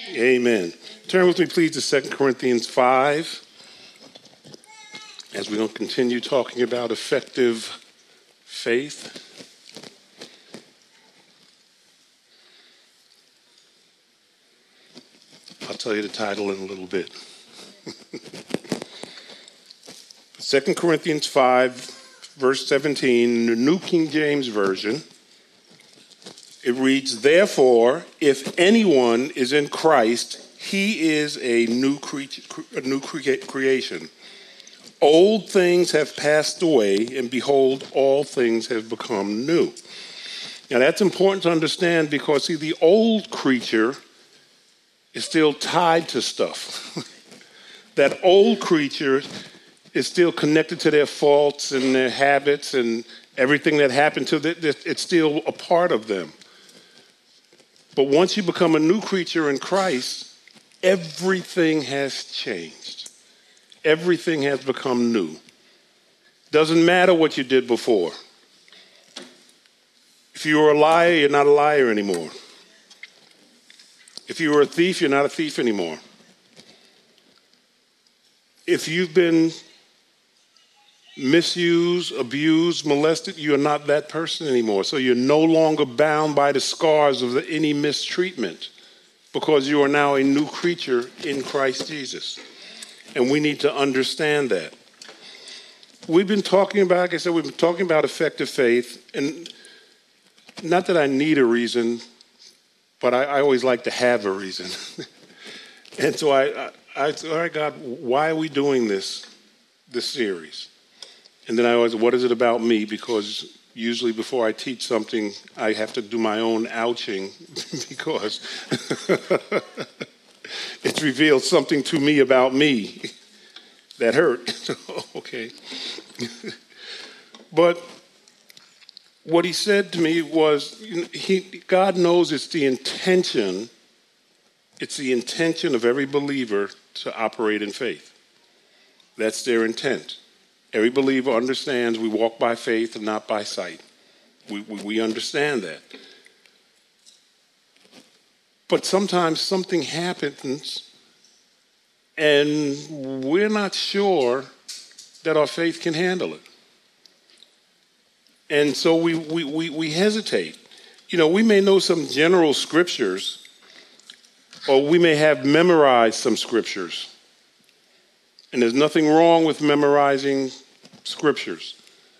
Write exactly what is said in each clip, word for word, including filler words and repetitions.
Amen. Turn with me, please, to Second Corinthians five, as we're going to continue talking about effective faith. I'll tell you the title in a little bit. Second Corinthians five, verse seventeen, the New King James Version. It reads, "Therefore, if anyone is in Christ, he is a new creature, a new crea- creation. Old things have passed away, and behold, all things have become new." Now that's important to understand because, see, the old creature is still tied to stuff. That old creature is still connected to their faults and their habits and everything that happened to them. It's still a part of them. But once you become a new creature in Christ, everything has changed. Everything has become new. Doesn't matter what you did before. If you were a liar, you're not a liar anymore. If you were a thief, you're not a thief anymore. If you've been misused, abused, molested, you're not that person anymore. So you're no longer bound by the scars of the, any mistreatment, because you are now a new creature in Christ Jesus. And we need to understand that. We've been talking about, like I said, we've been talking about effective faith. And not that I need a reason, but I, I always like to have a reason. And so I, I, I said, all right, God, why are we doing this, this series? And then I always, what is it about me? Because usually before I teach something, I have to do my own ouching because it's revealed something to me about me that hurt. Okay. But what he said to me was, he, God knows it's the intention, it's the intention of every believer to operate in faith. That's their intent. Every believer understands we walk by faith and not by sight. We, we, we understand that. But sometimes something happens and we're not sure that our faith can handle it. And so we, we, we, we hesitate. You know, we may know some general scriptures, or we may have memorized some scriptures. And there's nothing wrong with memorizing scriptures.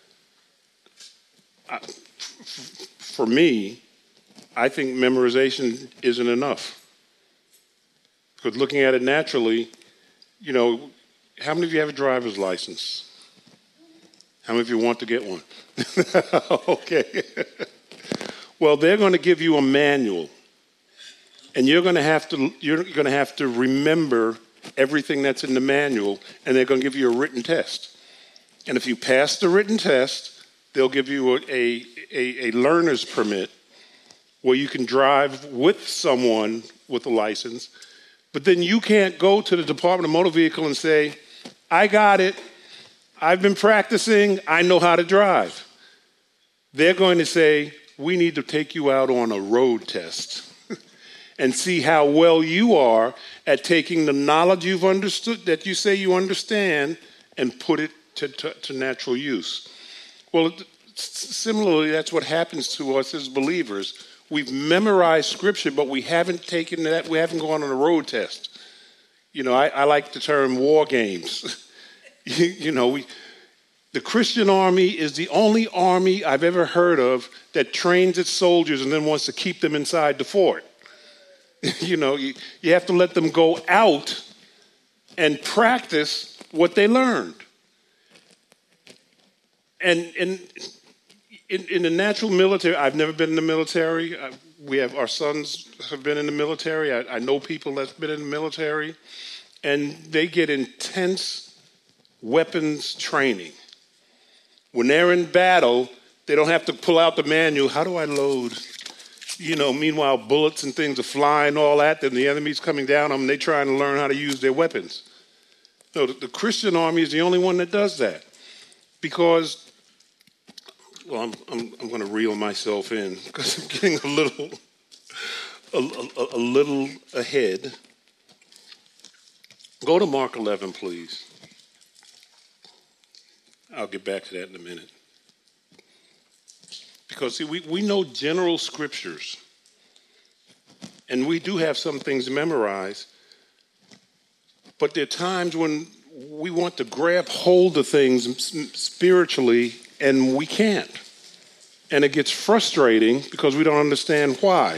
I, f- for me, I think memorization isn't enough. Because looking at it naturally, you know, how many of you have a driver's license? How many of you want to get one? Okay. Well, they're going to give you a manual, and you're going to have to you're going to have to remember everything that's in the manual, and they're going to give you a written test. And if you pass the written test, they'll give you a, a, a, a learner's permit where you can drive with someone with a license. But then you can't go to the Department of Motor Vehicle and say, I got it. I've been practicing. I know how to drive. They're going to say, we need to take you out on a road test and see how well you are at taking the knowledge you've understood, that you say you understand, and put it To, to, to natural use. Well, similarly, that's what happens to us as believers. We've memorized scripture, but we haven't taken that, we haven't gone on a road test. You know, I, I like the term war games. you, you know, we, the Christian army is the only army I've ever heard of that trains its soldiers and then wants to keep them inside the fort. you know, you, you have to let them go out and practice what they learned. And in, in in the natural military, I've never been in the military. I, we have our sons have been in the military. I, I know people that's been in the military, and they get intense weapons training. When they're in battle, they don't have to pull out the manual. How do I load? You know, meanwhile, bullets and things are flying, all that. Then the enemy's coming down on them. They're trying to learn how to use their weapons. No, the, the Christian army is the only one that does that, because. Well, I'm I'm, I'm going to reel myself in because I'm getting a little a, a, a little ahead. Go to Mark eleven, please. I'll get back to that in a minute. Because, see, we, we know general scriptures, and we do have some things memorized, but there are times when we want to grab hold of things spiritually, and we can't. And it gets frustrating because we don't understand why.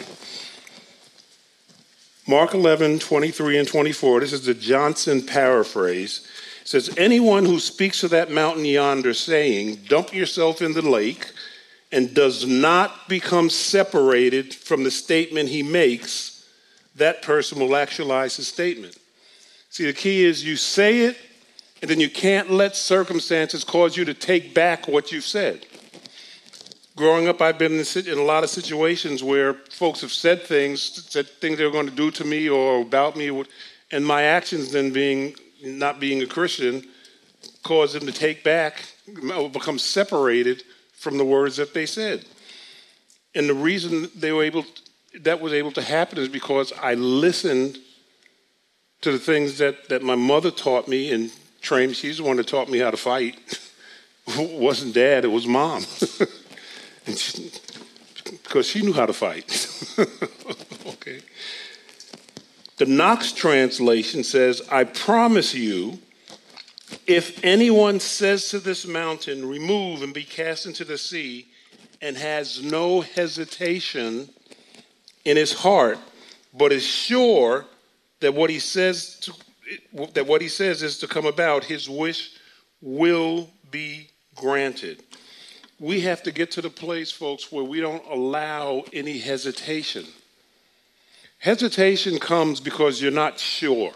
Mark eleven, twenty-three and twenty-four, this is the Johnson paraphrase. It says, anyone who speaks to that mountain yonder saying, dump yourself in the lake, and does not become separated from the statement he makes, that person will actualize his statement. See, the key is you say it, and then you can't let circumstances cause you to take back what you've said. Growing up, I've been in a lot of situations where folks have said things, said things they were going to do to me or about me, and my actions then being, not being a Christian, caused them to take back, or become separated from the words that they said. And the reason they were able, that was able to happen is because I listened to the things that, that my mother taught me and trained. She's the one that taught me how to fight. It wasn't dad, it was mom. And she, because she knew how to fight. Okay. The Knox translation says, I promise you, if anyone says to this mountain, remove and be cast into the sea, and has no hesitation in his heart, but is sure that what he says to, that what he says is to come about, his wish will be granted. We have to get to the place, folks, where we don't allow any hesitation. Hesitation comes because you're not sure.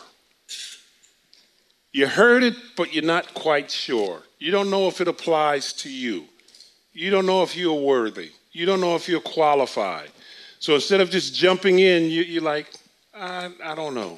You heard it, but you're not quite sure. You don't know if it applies to you. You don't know if you're worthy. You don't know if you're qualified. So instead of just jumping in, you, you're like, I, I don't know.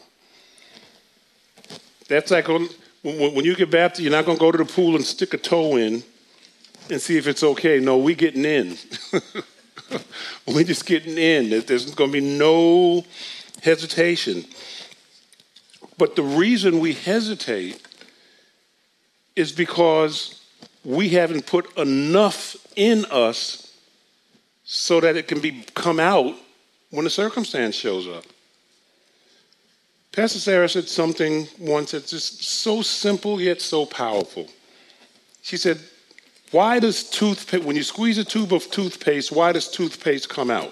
That's like when, when you get baptized, you're not going to go to the pool and stick a toe in and see if it's okay. No, we getting in. We're just getting in. There's going to be no hesitation. But the reason we hesitate is because we haven't put enough in us so that it can be come out when the circumstance shows up. Pastor Sarah said something once that's just so simple yet so powerful. She said, why does toothpaste, when you squeeze a tube of toothpaste, why does toothpaste come out?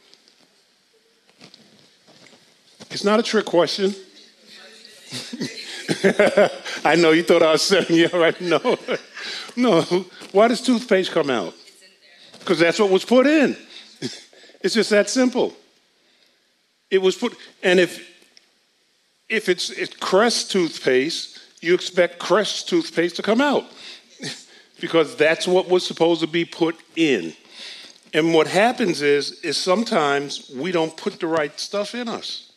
It's not a trick question. I know you thought I was saying, yeah, right? No. No. Why does toothpaste come out? Because that's what was put in. It's just that simple. It was put, and if if it's, it's Crest toothpaste, you expect Crest toothpaste to come out. Because that's what was supposed to be put in. And what happens is, is sometimes we don't put the right stuff in us.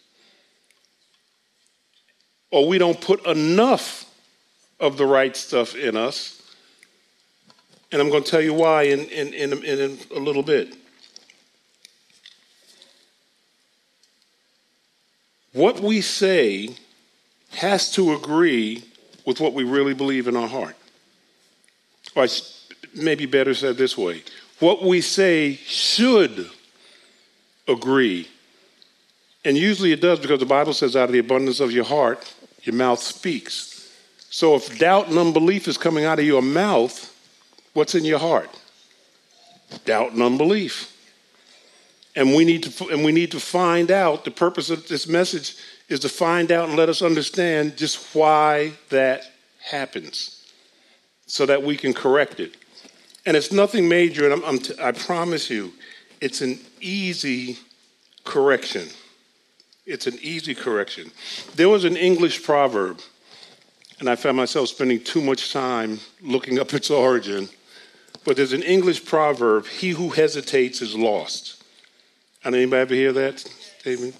Or we don't put enough of the right stuff in us. And I'm going to tell you why in, in, in, in a little bit. What we say has to agree with what we really believe in our heart. Or maybe better said this way. What we say should agree. And usually it does, because the Bible says out of the abundance of your heart, your mouth speaks. So if doubt and unbelief is coming out of your mouth, what's in your heart? Doubt and unbelief. And we need to and we need to find out, the purpose of this message is to find out and let us understand just why that happens, so that we can correct it. And it's nothing major, and I'm, I'm t- I promise you, it's an easy correction. It's an easy correction. There was an English proverb, and I found myself spending too much time looking up its origin, but there's an English proverb, he who hesitates is lost. And anybody ever hear that statement?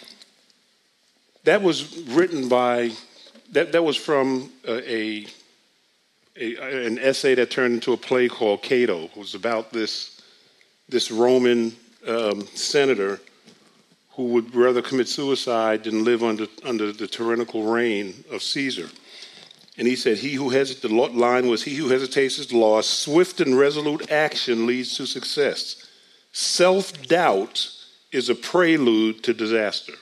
That was written by, that, that was from a, a, a an essay that turned into a play called Cato. It was about this, this Roman um, senator who would rather commit suicide than live under, under the tyrannical reign of Caesar. And he said, he who hesitates, the line was, he who hesitates is lost. Swift and resolute action leads to success. Self-doubt is a prelude to disaster.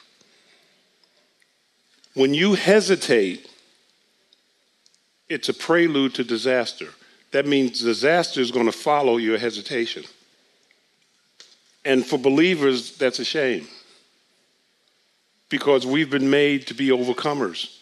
When you hesitate, it's a prelude to disaster. That means disaster is going to follow your hesitation. And for believers, that's a shame. Because we've been made to be overcomers.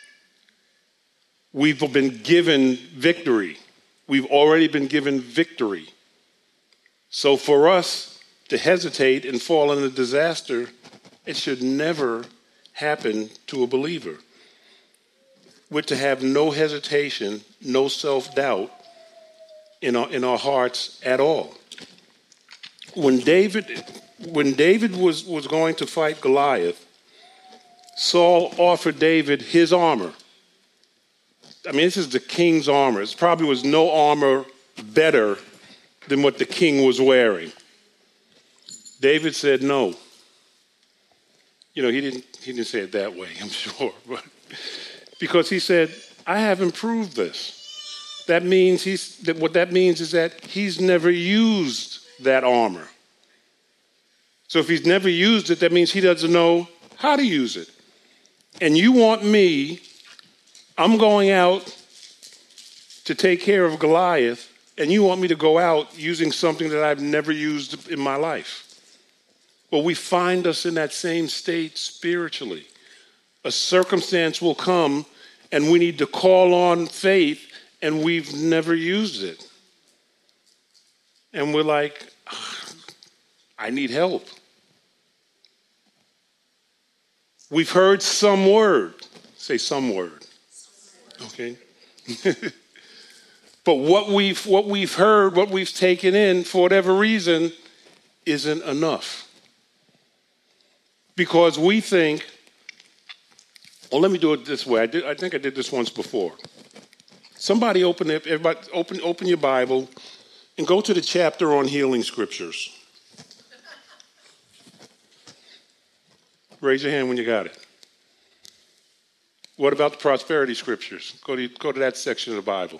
We've been given victory. We've already been given victory. So for us to hesitate and fall into disaster, it should never happen to a believer. We're to have no hesitation, no self-doubt in our, in our hearts at all. When David, when David was, was going to fight Goliath, Saul offered David his armor. I mean, this is the king's armor. It probably was no armor better than what the king was wearing. David said no. You know, he didn't, he didn't say it that way, I'm sure. But because he said, I have improved this. That means he's, that what that means is that he's never used that armor. So if he's never used it, that means he doesn't know how to use it. And you want me, I'm going out to take care of Goliath, and you want me to go out using something that I've never used in my life. Well, we find us in that same state spiritually. A circumstance will come, and we need to call on faith, and we've never used it. And we're like, I need help. We've heard some word. Say some word. Okay? But what we've, what we've heard, what we've taken in, for whatever reason, isn't enough. Because we think, well, let me do it this way. I, did, I think I did this once before. Somebody open it, everybody open, open your Bible and go to the chapter on healing scriptures. Raise your hand when you got it. What about the prosperity scriptures? Go to, go to that section of the Bible.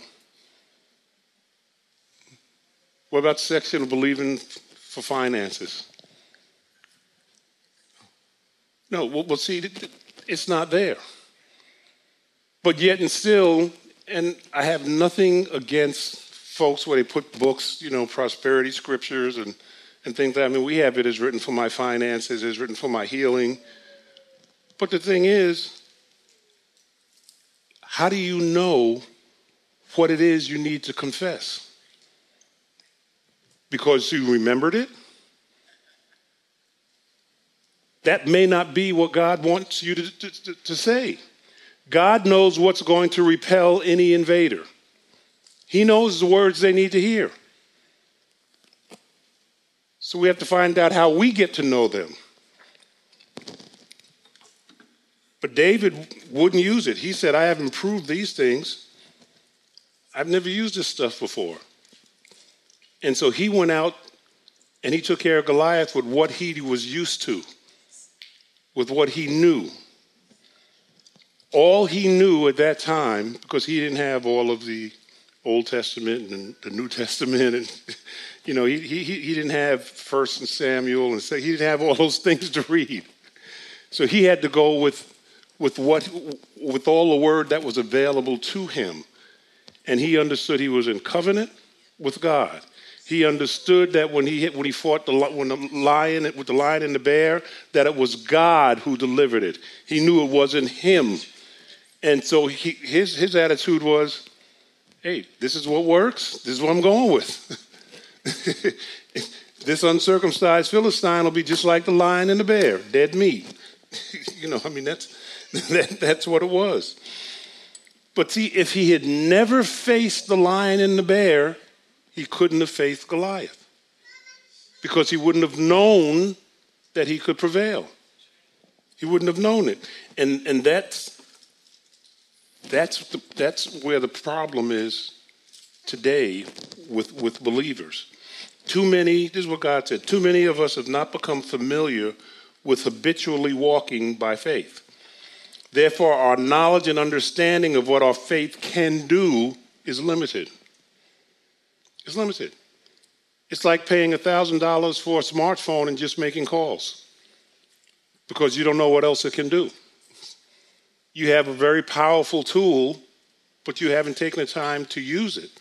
What about the section of believing for finances? No, well, well, see, it's not there. But yet and still, and I have nothing against folks where they put books, you know, prosperity scriptures and, and things like that. I mean, we have it as written for my finances, as written for my healing. But the thing is, how do you know what it is you need to confess? Because you remembered it? That may not be what God wants you to, to, to say. God knows what's going to repel any invader. He knows the words they need to hear. So we have to find out how we get to know them. But David wouldn't use it. He said, I have improved these things. I've never used this stuff before. And so he went out and he took care of Goliath with what he was used to, with what he knew. All he knew at that time, because he didn't have all of the Old Testament and the New Testament, and you know, he he he didn't have First and Samuel, and he didn't have all those things to read. So he had to go with with what with all the word that was available to him, and he understood he was in covenant with God. He understood that when he when he fought the when the lion with the lion and the bear, that it was God who delivered it. He knew it wasn't him, and so he, his his attitude was, "Hey, this is what works. This is what I'm going with. This uncircumcised Philistine will be just like the lion and the bear, dead meat." You know, I mean that's that, that's what it was. But see, if he had never faced the lion and the bear, he couldn't have faced Goliath, because he wouldn't have known that he could prevail. He wouldn't have known it. And and that's that's the, that's where the problem is today with, with believers. Too many, this is what God said, too many of us have not become familiar with habitually walking by faith. Therefore, our knowledge and understanding of what our faith can do is limited. It's limited. It's like paying one thousand dollars for a smartphone and just making calls because you don't know what else it can do. You have a very powerful tool, but you haven't taken the time to use it.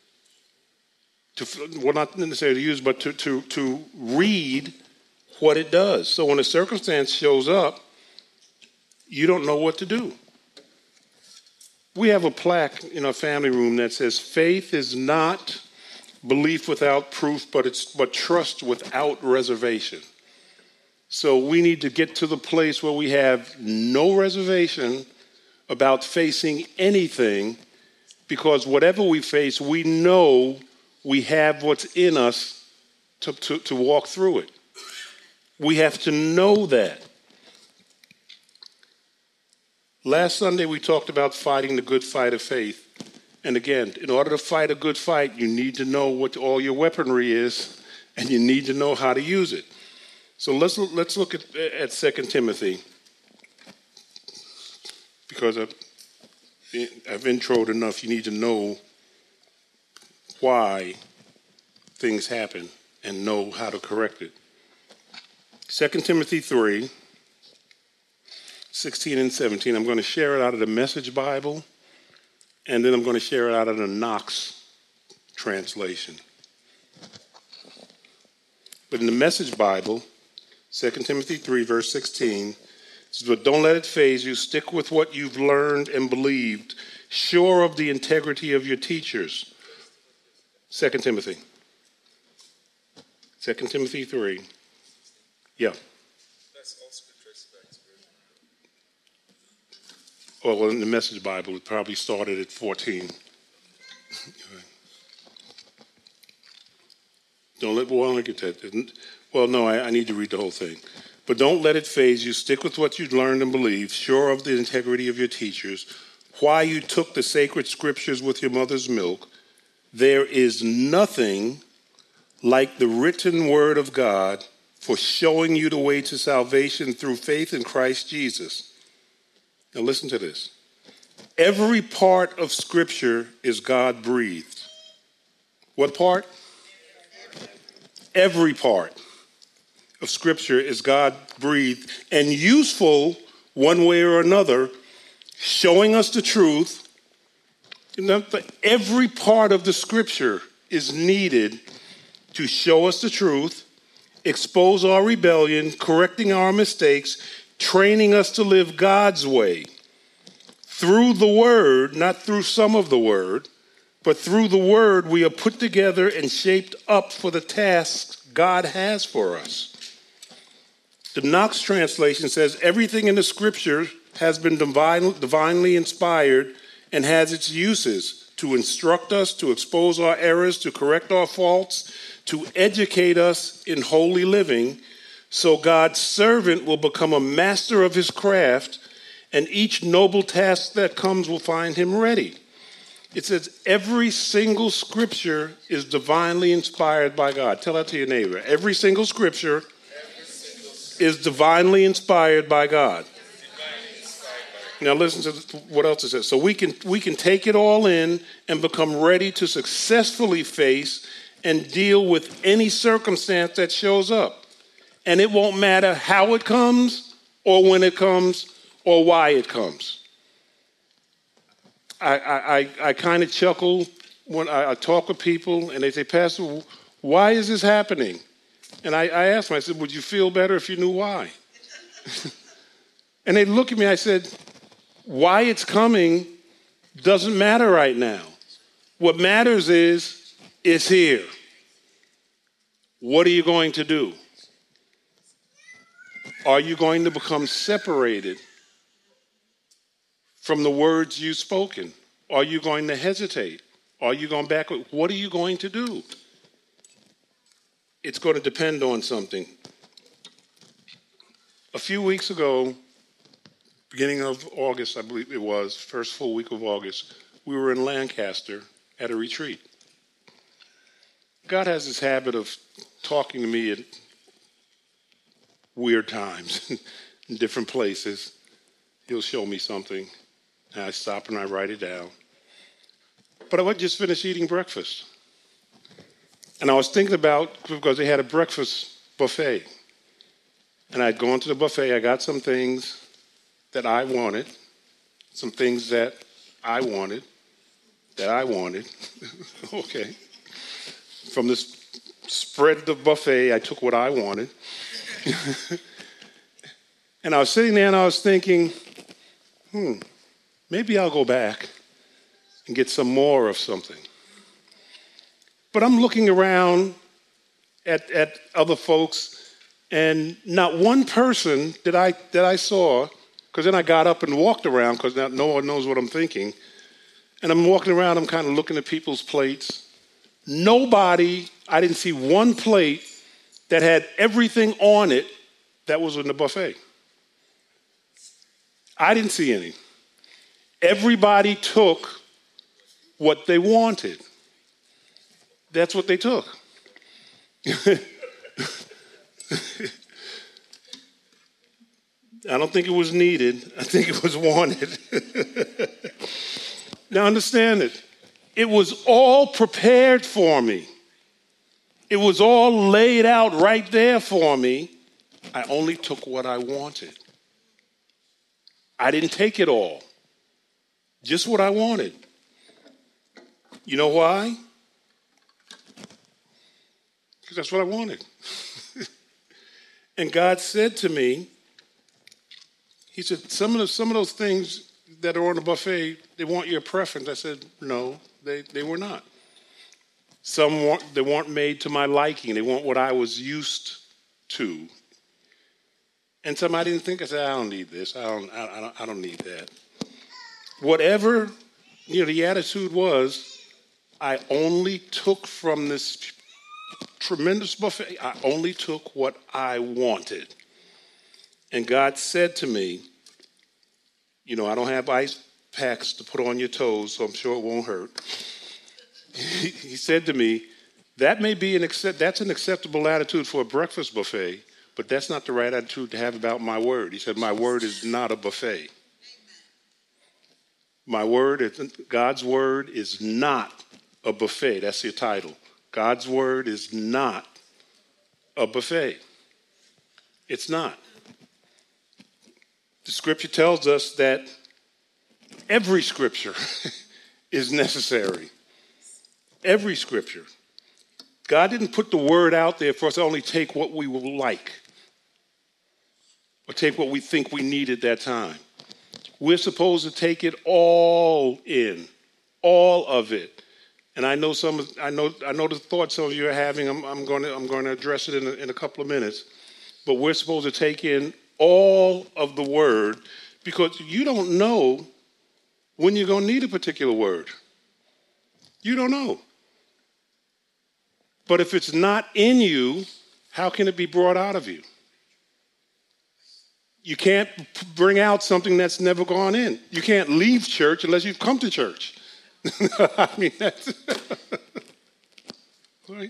To, well, not necessarily to use, but to, to, to read what it does. So when a circumstance shows up, you don't know what to do. We have a plaque in our family room that says, faith is not belief without proof, but it's but trust without reservation. So we need to get to the place where we have no reservation about facing anything, because whatever we face, we know we have what's in us to, to, to walk through it. We have to know that. Last Sunday, we talked about fighting the good fight of faith. And again, in order to fight a good fight, you need to know what all your weaponry is, and you need to know how to use it. So let's let's look at, at Second Timothy, because I've, I've introed enough. You need to know why things happen and know how to correct it. Second Timothy three, sixteen and seventeen. I'm going to share it out of the Message Bible, and then I'm going to share it out of the Knox translation. But in the Message Bible, Second Timothy three, verse sixteen, it says, but don't let it faze you. Stick with what you've learned and believed, sure of the integrity of your teachers. Second Timothy. Second Timothy three. Yeah. That's all scriptures. Well, in the Message Bible, it probably started at fourteen. Don't let, well, I get that. Well, no, I, I need to read the whole thing. But don't let it faze you. Stick with what you've learned and believed, sure of the integrity of your teachers. Why you took the sacred scriptures with your mother's milk. There is nothing like the written word of God for showing you the way to salvation through faith in Christ Jesus. Now listen to this. Every part of Scripture is God-breathed. What part? Every part of Scripture is God-breathed and useful one way or another, showing us the truth. Every part of the Scripture is needed to show us the truth, expose our rebellion, correcting our mistakes, training us to live God's way. Through the Word, not through some of the Word, but through the Word, we are put together and shaped up for the tasks God has for us. The Knox translation says, everything in the Scripture has been divine, divinely inspired and has its uses to instruct us, to expose our errors, to correct our faults, to educate us in holy living, so God's servant will become a master of his craft, and each noble task that comes will find him ready. It says every single scripture is divinely inspired by God. Tell that to your neighbor. Every single scripture, every single is divinely inspired by God. Divinely inspired by God. Now listen to what else it says. So we can we can take it all in and become ready to successfully face and deal with any circumstance that shows up. And it won't matter how it comes or when it comes or why it comes. I, I, I kind of chuckle when I, I talk with people and they say, Pastor, why is this happening? And I, I ask them, I said, would you feel better if you knew why? And they look at me, I said, why it's coming doesn't matter right now. What matters is, it's here. What are you going to do? Are you going to become separated from the words you've spoken? Are you going to hesitate? Are you going back? What are you going to do? It's going to depend on something. A few weeks ago, beginning of August, I believe it was, first full week of August, we were in Lancaster at a retreat. God has this habit of talking to me at weird times in different places. He'll show me something, and I stop and I write it down. But I would just finish eating breakfast. And I was thinking about, because they had a breakfast buffet. And I'd gone to the buffet, I got some things that I wanted, some things that I wanted, that I wanted. Okay. From this spread of the buffet, I took what I wanted. And I was sitting there and I was thinking, hmm, maybe I'll go back and get some more of something. But I'm looking around at, at other folks, and not one person that I that I saw, because then I got up and walked around, because now no one knows what I'm thinking. And I'm walking around, I'm kind of looking at people's plates. Nobody, I didn't see one plate that had everything on it that was in the buffet. I didn't see any. Everybody took what they wanted. That's what they took. I don't think it was needed. I think it was wanted. Now understand it. It was all prepared for me. It was all laid out right there for me. I only took what I wanted. I didn't take it all. Just what I wanted. You know why? Because that's what I wanted. And God said to me, he said, some of, the, some of those things that are on the buffet, they want your preference. I said, no, they, they were not. Some weren't, they weren't made to my liking. They weren't what I was used to. And some I didn't think. I said, I don't need this. I don't, I, I don't, I don't need that. Whatever, you know, the attitude was, I only took from this tremendous buffet, I only took what I wanted. And God said to me, you know, I don't have ice packs to put on your toes, so I'm sure it won't hurt. He, he said to me, that may be an accept, that's an acceptable attitude for a breakfast buffet, but that's not the right attitude to have about my word. He said, my word is not a buffet. My word, is, God's word is not a buffet. That's the title. God's word is not a buffet. It's not. The scripture tells us that every scripture is necessary. Every scripture. God didn't put the word out there for us to only take what we will like or take what we think we need at that time. We're supposed to take it all in, all of it. And I know some. I know. I know the thoughts some of you are having. I'm, I'm going to. I'm going to address it in a, in a couple of minutes. But we're supposed to take in all of the word, because you don't know when you're going to need a particular word. You don't know. But if it's not in you, how can it be brought out of you? You can't bring out something that's never gone in. You can't leave church unless you've come to church. I mean, that's right.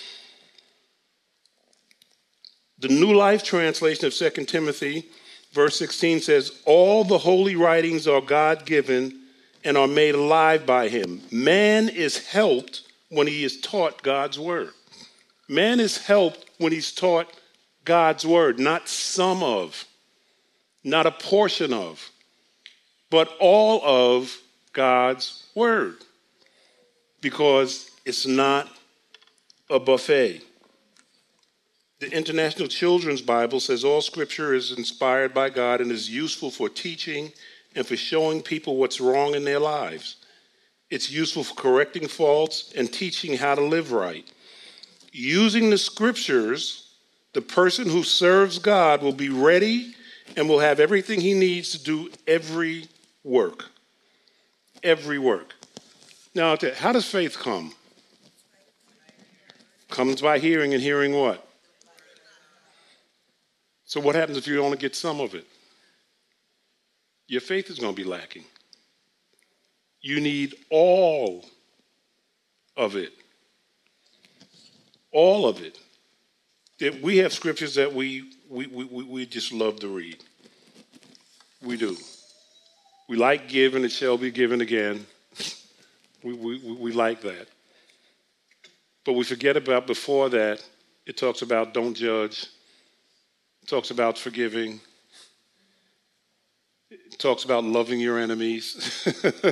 The New Life Translation of Second Timothy, verse sixteen says, all the holy writings are God-given and are made alive by him. Man is helped when he is taught God's word. Man is helped when he's taught God's word, not some of, not a portion of, but all of God's word, because it's not a buffet. The International Children's Bible says all scripture is inspired by God and is useful for teaching and for showing people what's wrong in their lives. It's useful for correcting faults and teaching how to live right. Using the scriptures, the person who serves God will be ready and will have everything he needs to do every work. Every work. Now, how does faith come? Comes by hearing, and hearing what? So what happens if you only get some of it? Your faith is going to be lacking. You need all of it. All of it. That we have scriptures that we we, we, we we just love to read. We do. We like giving, it shall be given again. we, we, we like that. But we forget about before that, it talks about don't judge. It talks about forgiving. It talks about loving your enemies.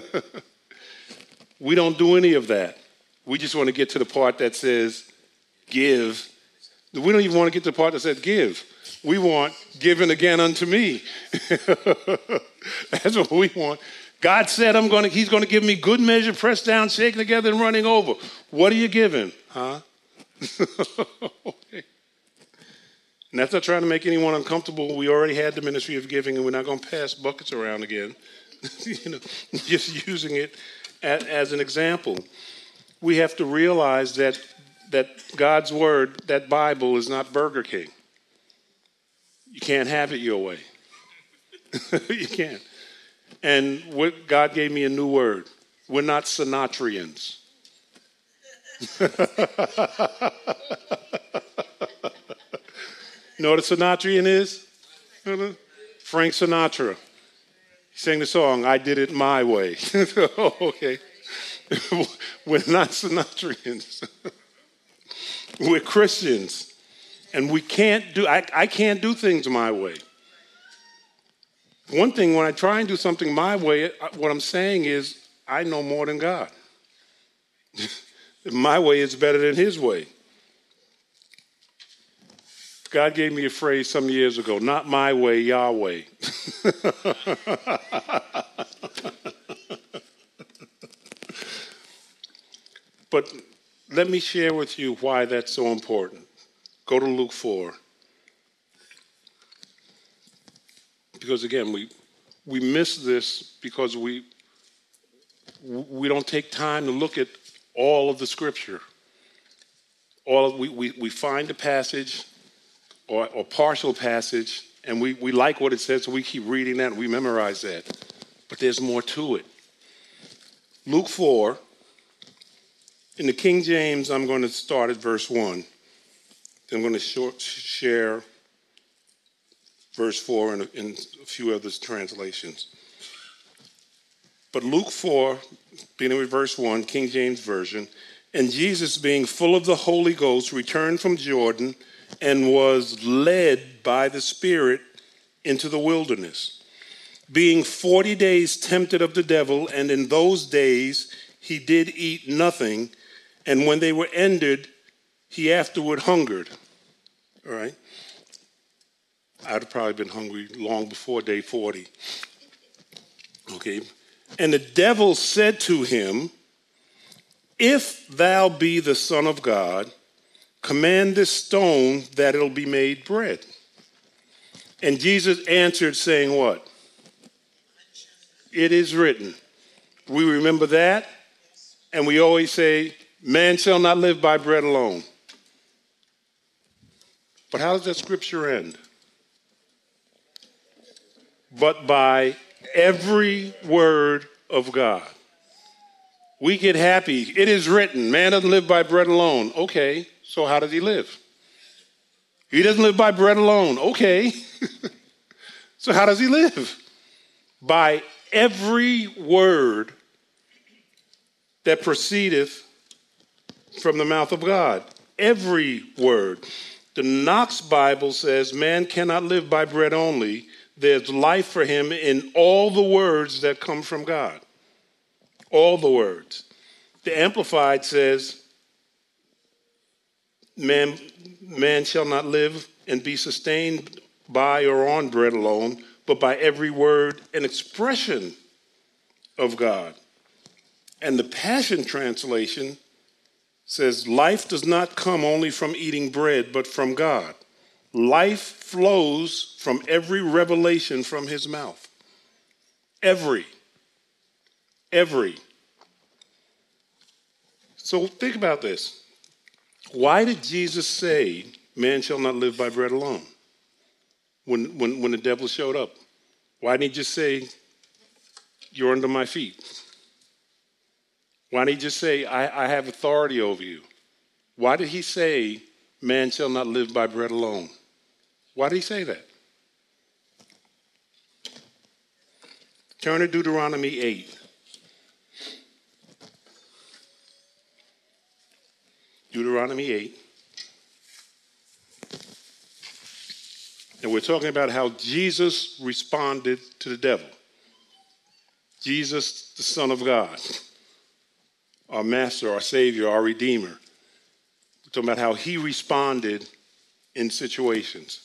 We don't do any of that. We just want to get to the part that says give. We don't even want to get to the part that says give. We want given again unto me. That's what we want. God said I'm going to, he's going to give me good measure, pressed down, shaken together, and running over. What are you giving? Huh? Okay. And that's not trying to make anyone uncomfortable. We already had the ministry of giving, and we're not going to pass buckets around again. You know, just using it as, as an example. We have to realize that that God's word, that Bible, is not Burger King. You can't have it your way. You can't. And what, God gave me a new word. We're not Sinatrians. You know what a Sinatrian is? Frank Sinatra. He sang the song, I Did It My Way. Okay. We're not Sinatrians. We're Christians. And we can't do, I, I can't do things my way. One thing, when I try and do something my way, what I'm saying is, I know more than God. My way is better than his way. God gave me a phrase some years ago, not my way, Yahweh. But let me share with you why that's so important. Go to Luke four. Because again, we we miss this because we we don't take time to look at all of the scripture. All of, we, we we find a passage or or partial passage, and we, we like what it says, so we keep reading that and we memorize that. But there's more to it. Luke four. In the King James, I'm going to start at verse one. Then I'm going to short, share verse four in a, in a few other translations. But Luke four, beginning with verse one, King James Version, and Jesus, being full of the Holy Ghost, returned from Jordan and was led by the Spirit into the wilderness, being forty days tempted of the devil, and in those days he did eat nothing, and when they were ended, he afterward hungered. All right? I'd have probably been hungry long before day forty. Okay? And the devil said to him, if thou be the Son of God, command this stone that it'll be made bread. And Jesus answered, saying what? It is written. We remember that, and we always say, man shall not live by bread alone. But how does that scripture end? But by every word of God. We get happy. It is written, man doesn't live by bread alone. Okay, so how does he live? He doesn't live by bread alone. Okay. So how does he live? By every word that proceedeth from the mouth of God. Every word. The Knox Bible says man cannot live by bread only. There's life for him in all the words that come from God. All the words. The Amplified says man, man shall not live and be sustained by or on bread alone, but by every word and expression of God. And the Passion Translation says, life does not come only from eating bread, but from God. Life flows from every revelation from his mouth. Every. Every. So think about this. Why did Jesus say, man shall not live by bread alone? When, when, when the devil showed up. Why didn't he just say, you're under my feet? Why didn't he just say, I, I have authority over you? Why did he say, man shall not live by bread alone? Why did he say that? Turn to Deuteronomy eight. Deuteronomy eight. And we're talking about how Jesus responded to the devil. Jesus, the Son of God, our Master, our Savior, our Redeemer. We're talking about how he responded in situations.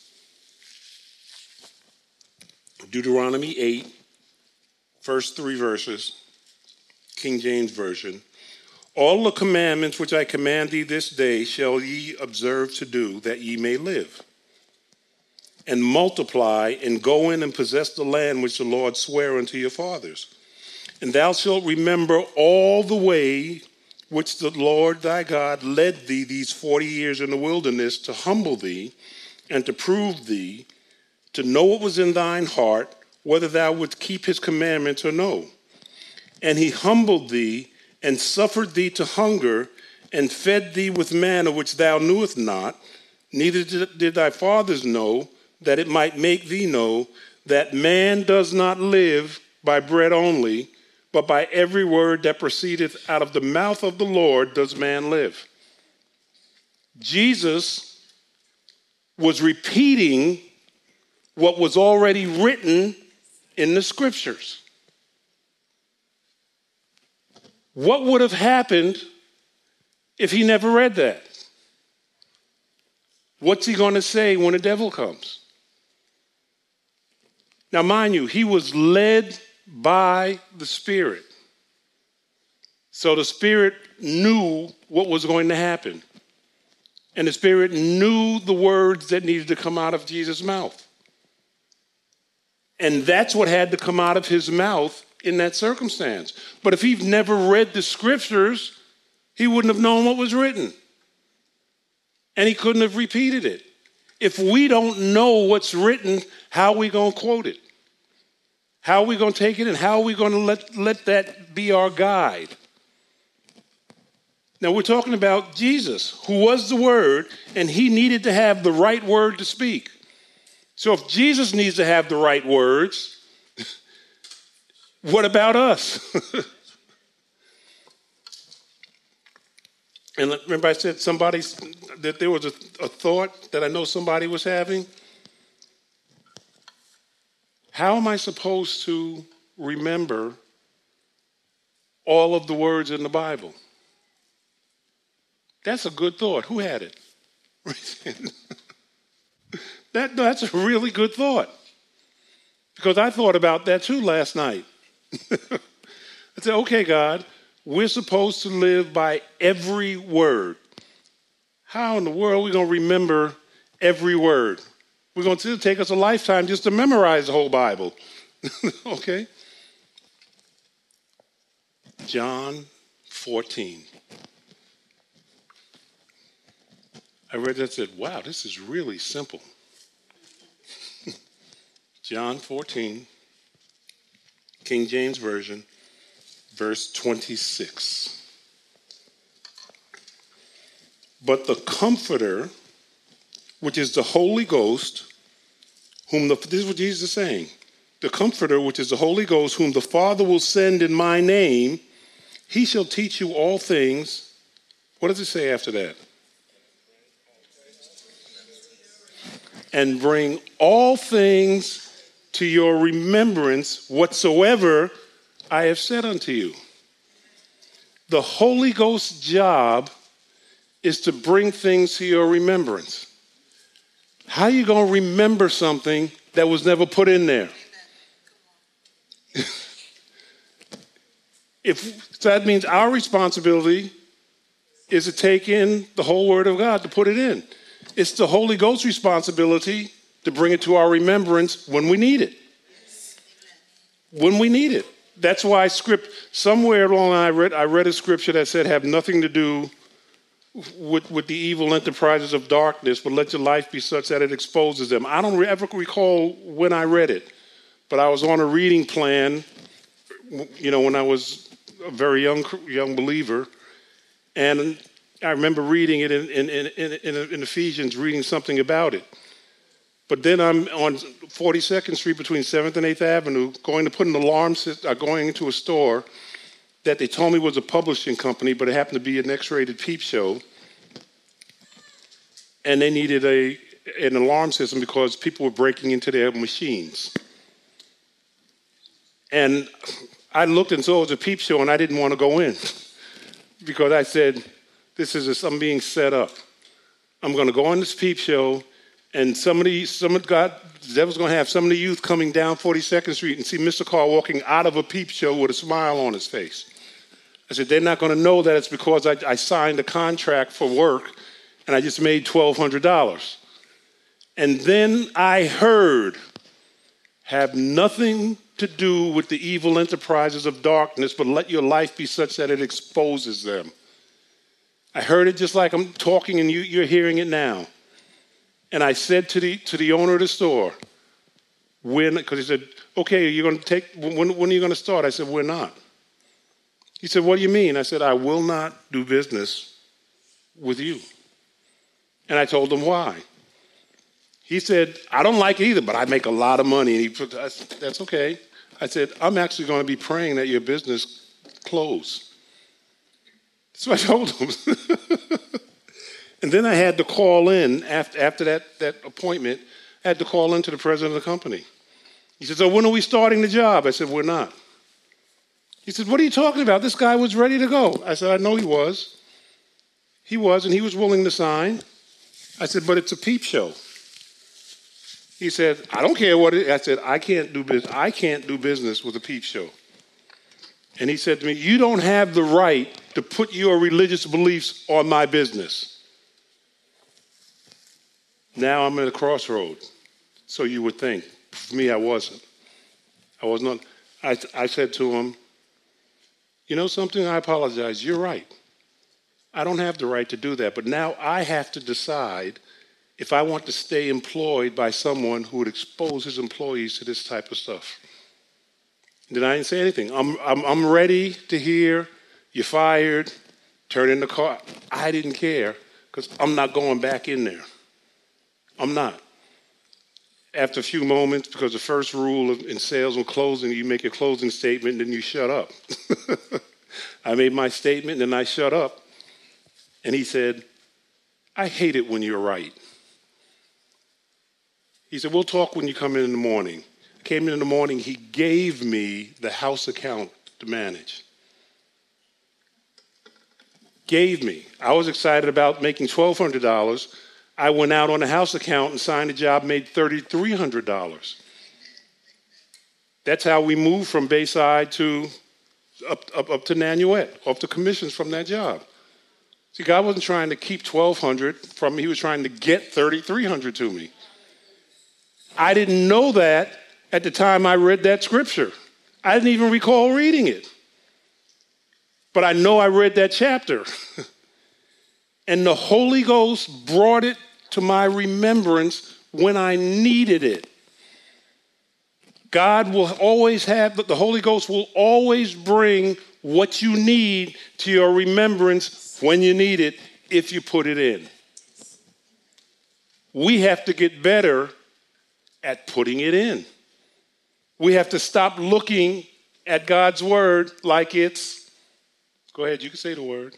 Deuteronomy eight, first three verses, King James Version. All the commandments which I command thee this day shall ye observe to do, that ye may live, and multiply, and go in and possess the land which the Lord sware unto your fathers. And thou shalt remember all the way which the Lord thy God led thee these forty years in the wilderness, to humble thee and to prove thee, to know what was in thine heart, whether thou wouldst keep his commandments or no. And he humbled thee and suffered thee to hunger, and fed thee with manna which thou knewest not, neither did thy fathers know, that it might make thee know that man does not live by bread only, but by every word that proceedeth out of the mouth of the Lord does man live. Jesus was repeating what was already written in the scriptures. What would have happened if he never read that? What's he going to say when the devil comes? Now, mind you, he was led by the Spirit. So the Spirit knew what was going to happen. And the Spirit knew the words that needed to come out of Jesus' mouth. And that's what had to come out of his mouth in that circumstance. But if he'd never read the scriptures, he wouldn't have known what was written. And he couldn't have repeated it. If we don't know what's written, how are we going to quote it? How are we going to take it, and how are we going to let, let that be our guide? Now, we're talking about Jesus, who was the Word, and he needed to have the right word to speak. So if Jesus needs to have the right words, what about us? And remember I said somebody, that there was a, a thought that I know somebody was having? How am I supposed to remember all of the words in the Bible? That's a good thought. Who had it? that, that's a really good thought. Because I thought about that too last night. I said, okay, God, we're supposed to live by every word. How in the world are we going to remember every word? We're going to take us a lifetime just to memorize the whole Bible. Okay? John fourteen. I read that and said, wow, this is really simple. John fourteen, King James Version, verse twenty-six. But the Comforter, which is the Holy Ghost, whom the, this is what Jesus is saying, the Comforter, which is the Holy Ghost, whom the Father will send in my name, he shall teach you all things. What does it say after that? And bring all things to your remembrance whatsoever I have said unto you. The Holy Ghost's job is to bring things to your remembrance. How are you going to remember something that was never put in there? If so, that means our responsibility is to take in the whole Word of God, to put it in. It's the Holy Ghost's responsibility to bring it to our remembrance when we need it. When we need it. That's why script, somewhere along I read, I read a scripture that said have nothing to do with, with the evil enterprises of darkness, but let your life be such that it exposes them. I don't ever recall when I read it, but I was on a reading plan, you know, when I was a very young young believer, and I remember reading it in, in, in, in, in Ephesians, reading something about it. But then I'm on forty-second Street between seventh and eighth Avenue going to put an alarm system, uh, going into a store that they told me was a publishing company, but it happened to be an X-rated peep show. And they needed a an alarm system because people were breaking into their machines. And I looked and saw it was a peep show, and I didn't want to go in because I said, this is a, I'm being set up. I'm going to go on this peep show, and somebody, some of God, the devil's going to have some of the youth coming down forty-second Street and see Mister Carr walking out of a peep show with a smile on his face. I said, they're not going to know that it's because I, I signed a contract for work and I just made twelve hundred dollars. And then I heard, have nothing to do with the evil enterprises of darkness, but let your life be such that it exposes them. I heard it just like I'm talking and you, you're hearing it now. And I said to the to the owner of the store, when, because he said, okay, you're going to take, when, when are you going to start? I said, we're not. He said, what do you mean? I said, I will not do business with you. And I told him why. He said, I don't like it either, but I make a lot of money. And he put, I said, that's okay. I said, I'm actually going to be praying that your business close. So I told him. And then I had to call in after, after that, that appointment, I had to call in to the president of the company. He said, so when are we starting the job? I said, we're not. He said, what are you talking about? This guy was ready to go. I said, I know he was. He was, and he was willing to sign. I said, but it's a peep show. He said, I don't care what it is. I said, I can't do business. I can't do business with a peep show. And he said to me, you don't have the right to put your religious beliefs on my business. Now I'm at a crossroad. So you would think. For me, I wasn't. I was not. I, I said to him, you know something? I apologize. You're right. I don't have the right to do that. But now I have to decide if I want to stay employed by someone who would expose his employees to this type of stuff. And then I didn't say anything. I'm, I'm, I'm ready to hear you're fired, turn in the car. I didn't care because I'm not going back in there. I'm not. After a few moments, because the first rule of, in sales and closing, you make your closing statement and then you shut up. I made my statement and then I shut up. And he said, I hate it when you're right. He said, we'll talk when you come in in the morning. I came in in the morning, he gave me the house account to manage. Gave me. I was excited about making twelve hundred dollars. I went out on the house account and signed a job, made three thousand three hundred dollars. That's how we moved from Bayside to up, up, up to Nanuet, up to commissions from that job. See, God wasn't trying to keep twelve hundred from me. He was trying to get three thousand three hundred to me. I didn't know that at the time I read that scripture. I didn't even recall reading it. But I know I read that chapter. And the Holy Ghost brought it to my remembrance when I needed it. God will always have, but the Holy Ghost will always bring what you need to your remembrance when you need it, if you put it in. We have to get better at putting it in. We have to stop looking at God's word like it's, go ahead, you can say the word.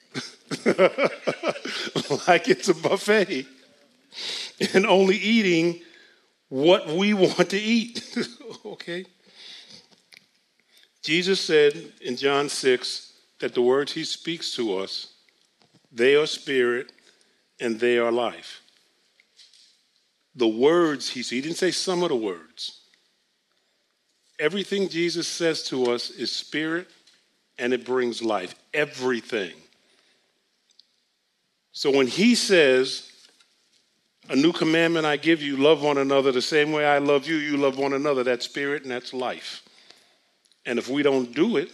Like it's a buffet and only eating what we want to eat. Okay? Jesus said in John six that the words he speaks to us, they are spirit and they are life. The words he said, he didn't say some of the words. Everything Jesus says to us is spirit and it brings life. Everything. So when he says, a new commandment I give you, love one another the same way I love you, you love one another, that's spirit and that's life. And if we don't do it,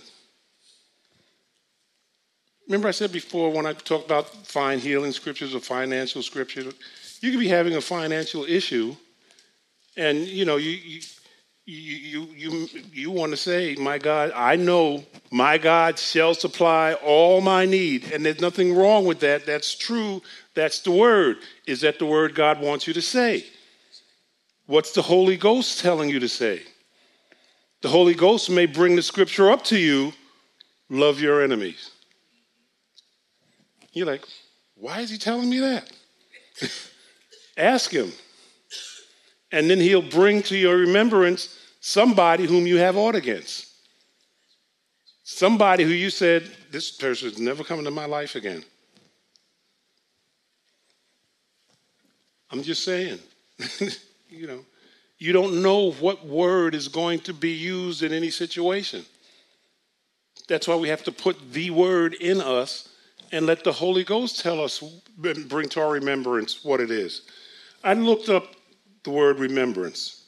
remember I said before when I talked about fine healing scriptures or financial scriptures, you could be having a financial issue and, you know, you you you you, you want to say, my God, I know my God shall supply all my need. And there's nothing wrong with that. That's true. That's the word. Is that the word God wants you to say? What's the Holy Ghost telling you to say? The Holy Ghost may bring the scripture up to you, love your enemies. You're like, why is he telling me that? Ask him. And then he'll bring to your remembrance somebody whom you have aught against. Somebody who you said, this person is never coming to my life again. I'm just saying. You know, you don't know what word is going to be used in any situation. That's why we have to put the word in us and let the Holy Ghost tell us, bring to our remembrance what it is. I looked up the word remembrance.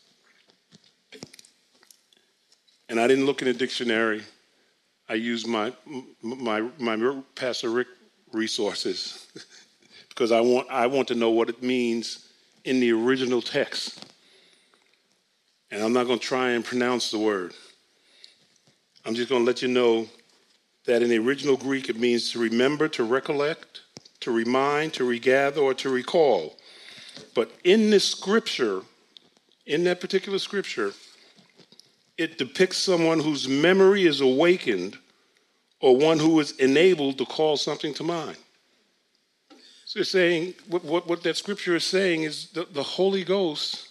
And I didn't look in a dictionary. I used my my my Pastor Rick resources because I want I want to know what it means in the original text. And I'm not going to try and pronounce the word. I'm just going to let you know that in the original Greek, it means to remember, to recollect, to remind, to regather, or to recall. But in this scripture, in that particular scripture, it depicts someone whose memory is awakened or one who is enabled to call something to mind. So it's saying, what, what, what that scripture is saying is the, the Holy Ghost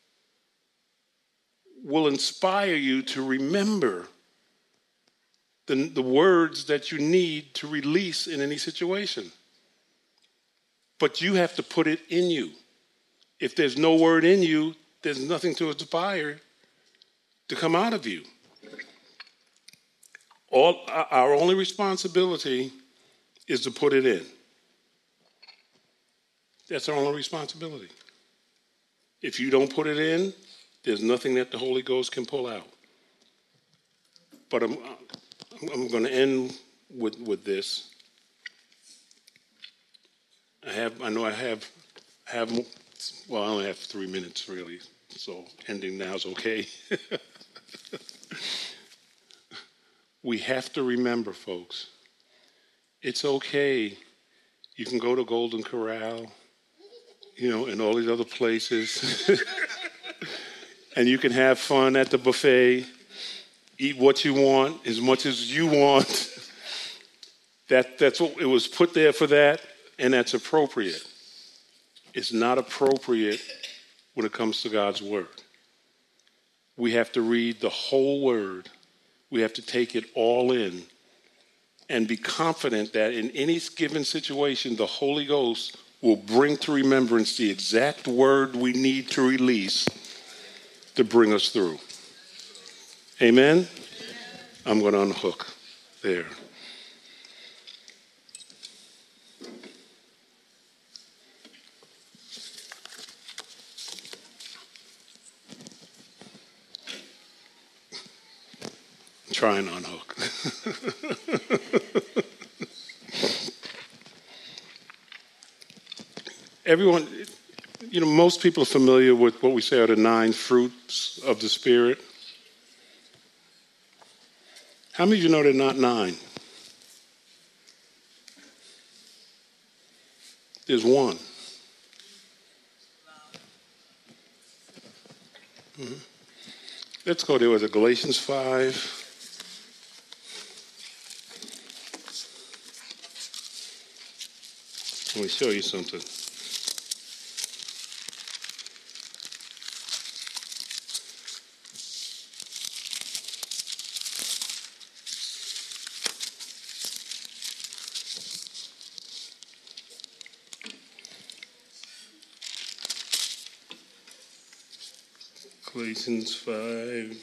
will inspire you to remember the, the words that you need to release in any situation. But you have to put it in you. If there's no word in you, there's nothing to inspire to come out of you. All our only responsibility is to put it in. That's our only responsibility. If you don't put it in, there's nothing that the Holy Ghost can pull out. But I'm I'm going to end with, with this. I have I know I have have well I only have three minutes really, so ending now is okay. We have to remember, folks, it's okay. You can go to Golden Corral, you know, and all these other places, and you can have fun at the buffet, eat what you want, as much as you want. That, that's what it was put there for that, and that's appropriate. It's not appropriate when it comes to God's word. We have to read the whole word. We have to take it all in and be confident that in any given situation, the Holy Ghost will bring to remembrance the exact word we need to release to bring us through. Amen? I'm going to unhook there. Try and unhook. Everyone, you know, most people are familiar with what we say are the nine fruits of the Spirit. How many of you know they're not nine? There's one. Mm-hmm. Let's go there. Was it Galatians five? Let me show you something. Galatians five.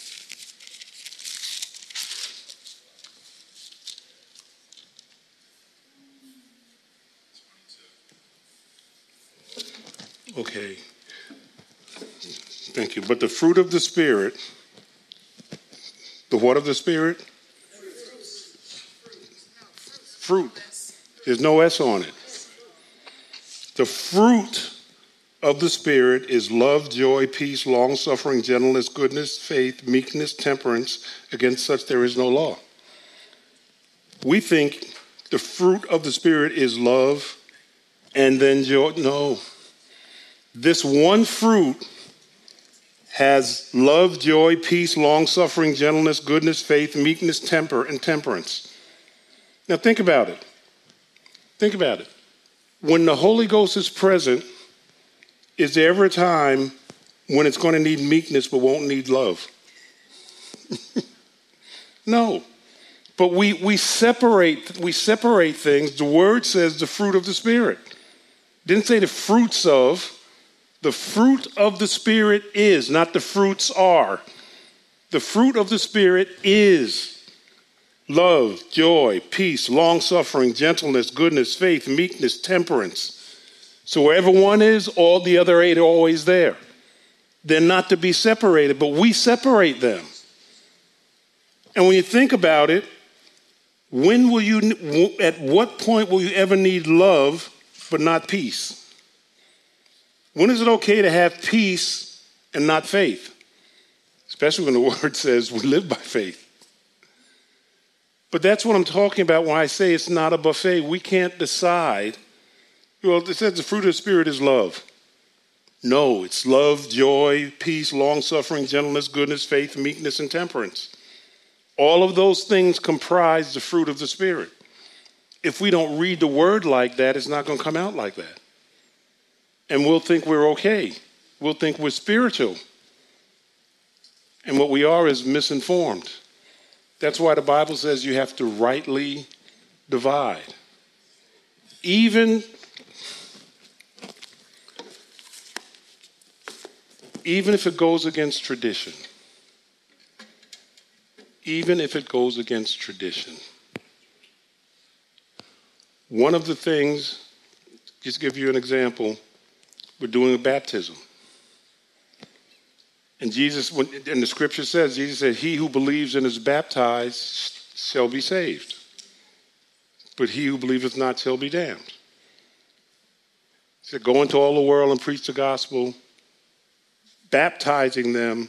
Okay. Thank you. But the fruit of the Spirit, the what of the Spirit? Fruit. There's no S on it. The fruit of the Spirit is love, joy, peace, long-suffering, gentleness, goodness, faith, meekness, temperance. Against such there is no law. We think the fruit of the Spirit is love and then joy. No. This one fruit has love, joy, peace, long-suffering, gentleness, goodness, faith, meekness, temper, and temperance. Now think about it. Think about it. When the Holy Ghost is present, is there ever a time when it's going to need meekness but won't need love? No. But we, we separate we separate things. The word says the fruit of the Spirit. Didn't say the fruits of. The fruit of the Spirit is, not the fruits are. The fruit of the Spirit is love, joy, peace, long-suffering, gentleness, goodness, faith, meekness, temperance. So wherever one is, all the other eight are always there. They're not to be separated, but we separate them. And when you think about it, when will you, at what point will you ever need love but not peace? When is it okay to have peace and not faith? Especially when the word says we live by faith. But that's what I'm talking about when I say it's not a buffet. We can't decide. Well, it says the fruit of the Spirit is love. No, it's love, joy, peace, long-suffering, gentleness, goodness, faith, meekness, and temperance. All of those things comprise the fruit of the Spirit. If we don't read the word like that, it's not going to come out like that. And we'll think we're okay. We'll think we're spiritual. And what we are is misinformed. That's why the Bible says you have to rightly divide. Even, even if it goes against tradition. Even if it goes against tradition. One of the things, just to give you an example, we're doing a baptism. And Jesus, and the scripture says, Jesus said, he who believes and is baptized shall be saved. But he who believeth not shall be damned. He said, go into all the world and preach the gospel, baptizing them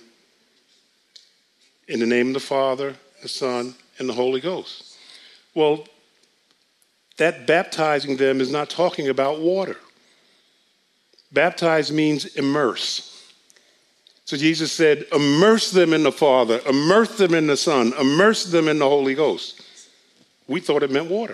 in the name of the Father, the Son, and the Holy Ghost. Well, that baptizing them is not talking about water. Baptize means immerse. So Jesus said, immerse them in the Father, immerse them in the Son, immerse them in the Holy Ghost. We thought it meant water.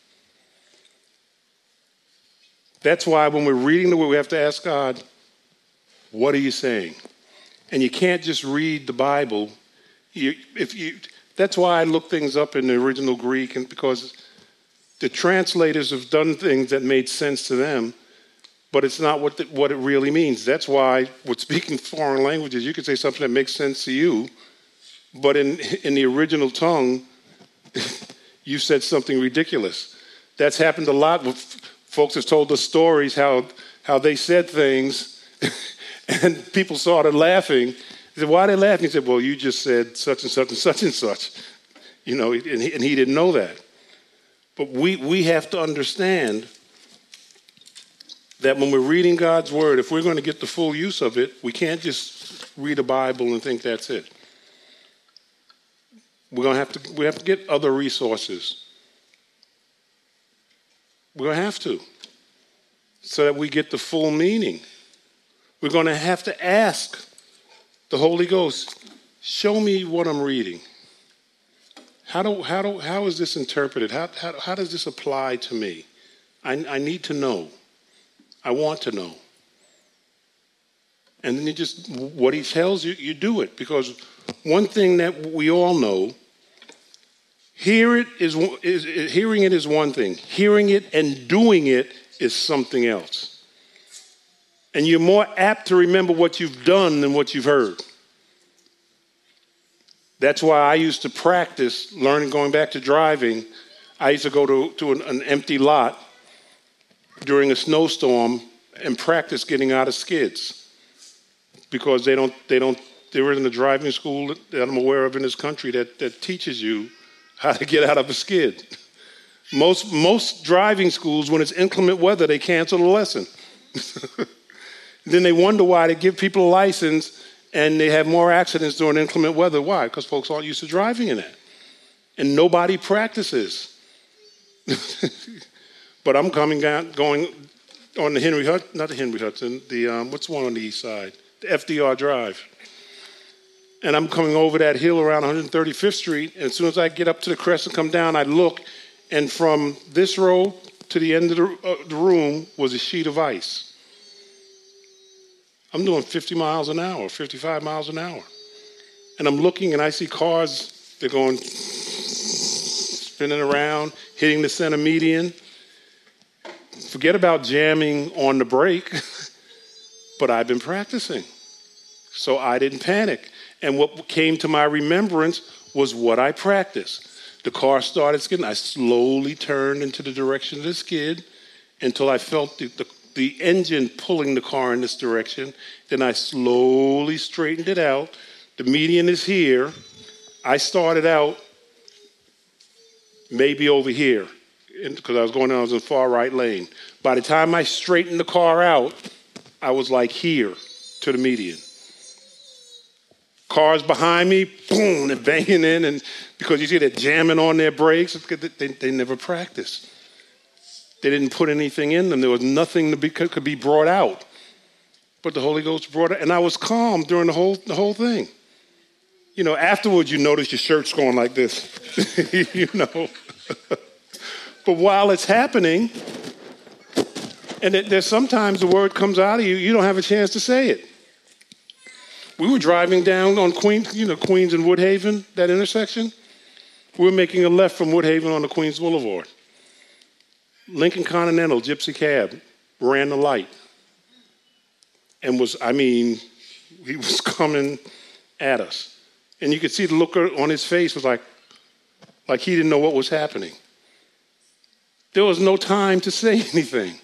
That's why when we're reading the word, we have to ask God, what are you saying? And you can't just read the Bible. You, if you, that's why I look things up in the original Greek, and because the translators have done things that made sense to them, but it's not what the, what it really means. That's why with speaking foreign languages, you can say something that makes sense to you, but in in the original tongue, you said something ridiculous. That's happened a lot. With folks have told us stories how how they said things, and people started laughing. They said, "Why are they laughing?" He said, "Well, you just said such and such and such and such," you know, and he, and he didn't know that. But we we have to understand that when we're reading God's word, if we're going to get the full use of it, we can't just read a Bible and think that's it. We're going to have to we have to get other resources. We're going to have to, so that we get the full meaning. We're going to have to ask the Holy Ghost, show me what I'm reading. How do how do how is this interpreted? How how, how does this apply to me? I, I need to know. I want to know. And then you just, what he tells you, you do it. Because one thing that we all know, hear it is, is hearing it is one thing. Hearing it and doing it is something else. And you're more apt to remember what you've done than what you've heard. That's why I used to practice learning, going back to driving. I used to go to, to an, an empty lot during a snowstorm and practice getting out of skids, because they don't they don't there isn't a driving school that I'm aware of in this country that, that teaches you how to get out of a skid. Most most driving schools, when it's inclement weather, they cancel the lesson. Then they wonder why they give people a license and they have more accidents during inclement weather. Why? Because folks aren't used to driving in that. And nobody practices. But I'm coming down, going on the Henry Hudson, not the Henry Hudson, the, um, what's the one on the east side? The F D R Drive. and I'm coming over that hill around one thirty-fifth Street, and as soon as I get up to the crest and come down, I look, and from this row to the end of the, uh, the room was a sheet of ice. I'm doing fifty miles an hour, fifty-five miles an hour. And I'm looking, and I see cars, they're going spinning around, hitting the center median. Forget about jamming on the brake, but I've been practicing. So I didn't panic. And what came to my remembrance was what I practiced. The car started skidding. I slowly turned into the direction of the skid until I felt the, the, the engine pulling the car in this direction. Then I slowly straightened it out. The median is here. I started out maybe over here because I was going, I was in the far right lane. By the time I straightened the car out, I was like here to the median. Cars behind me, boom, they're banging in, and because you see they're jamming on their brakes, they, they never practiced. They didn't put anything in them. There was nothing that be, could be brought out. But the Holy Ghost brought it, and I was calm during the whole the whole thing. You know, afterwards you notice your shirt's going like this, you know. But while it's happening, and it, there's sometimes the word comes out of you, you don't have a chance to say it. We were driving down on Queens, you know, Queens and Woodhaven, that intersection. We were making a left from Woodhaven on the Queens Boulevard. Lincoln Continental Gypsy cab ran the light and was, I mean, he was coming at us. And you could see the look on his face was like, like he didn't know what was happening. There was no time to say anything.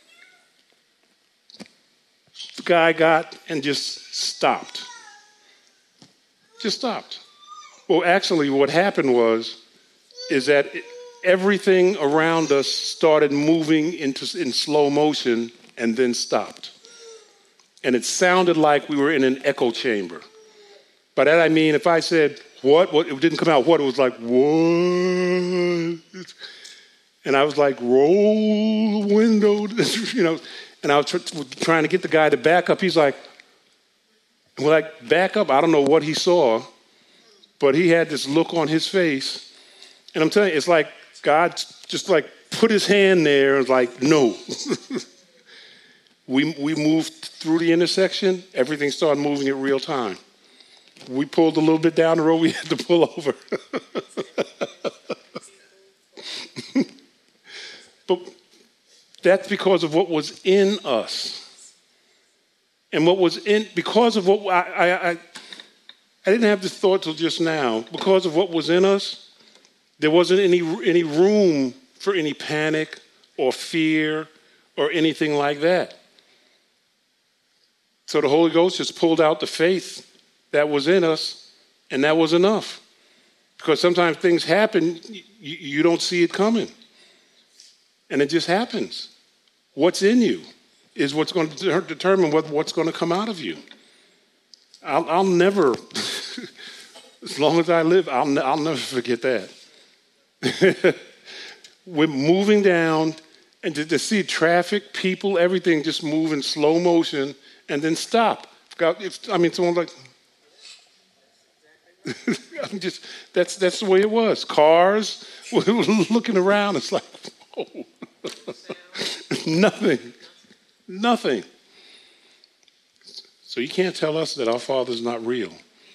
The guy got and just stopped. Just stopped. Well, actually, what happened was, is that everything around us started moving into in slow motion and then stopped. And it sounded like we were in an echo chamber. By that I mean, if I said, what? What? It didn't come out what? It was like, what? And I was like, roll the window, you know. And I was tr- trying to get the guy to back up. He's like, well, like, back up. I don't know what he saw, but he had this look on his face. And I'm telling you, it's like God just like put his hand there and was like, no. we we moved through the intersection. Everything started moving in real time. We pulled a little bit down the road. We had to pull over. But that's because of what was in us. And what was in, because of what, I, I, I, I didn't have this thought till just now. Because of what was in us, there wasn't any, any room for any panic or fear or anything like that. So the Holy Ghost just pulled out the faith that was in us, and that was enough. Because sometimes things happen, you, you don't see it coming. And it just happens. What's in you is what's going to determine what, what's going to come out of you. I'll, I'll never, as long as I live, I'll, I'll never forget that. We're moving down, and to, to see traffic, people, everything just move in slow motion and then stop. If, I mean, someone like, I'm just, that's, that's the way it was. Cars, we were looking around, it's like, whoa. Nothing. Nothing. So you can't tell us that our Father's not real.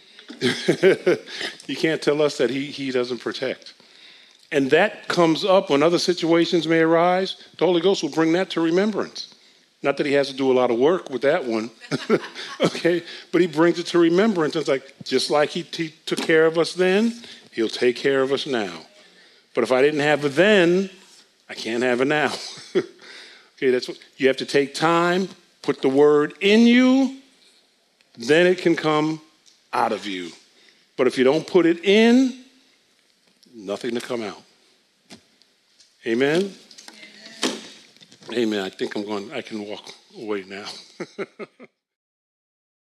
You can't tell us that he, he doesn't protect. And that comes up when other situations may arise. The Holy Ghost will bring that to remembrance. Not that he has to do a lot of work with that one. Okay? But he brings it to remembrance. It's like, just like he, he took care of us then, he'll take care of us now. But if I didn't have it then, I can't have it now. Okay, that's what you have to take time, put the word in you, then it can come out of you. But if you don't put it in, nothing to come out. Amen? Amen. Amen. I think I'm going, I can walk away now.